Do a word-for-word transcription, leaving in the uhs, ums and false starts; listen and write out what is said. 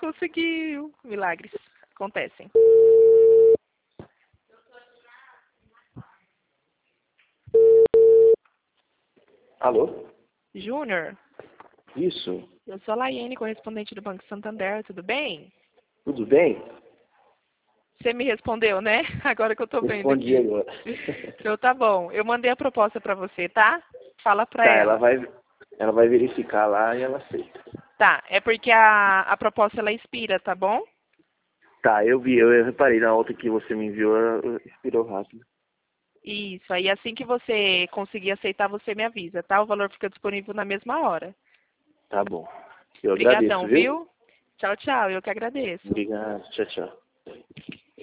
conseguiu. Milagres acontecem. Alô? Júnior, Isso. eu sou a Laiane, correspondente do Banco Santander, tudo bem? Tudo bem? Você me respondeu, né? Agora que eu tô vendo Respondi aqui. agora. Então tá bom. Eu mandei a proposta pra você, tá? Fala pra Tá, ela. ela vai, ela vai verificar lá e ela aceita. Tá, é porque a, a proposta ela expira, tá bom? Tá, eu vi, eu reparei na outra que você me enviou, ela expirou rápido. Isso, aí assim que você conseguir aceitar, você me avisa, tá? O valor fica disponível na mesma hora. Tá bom. Eu agradeço, Obrigadão, viu? viu? Tchau, tchau. Eu que agradeço. Obrigado. Tchau, tchau.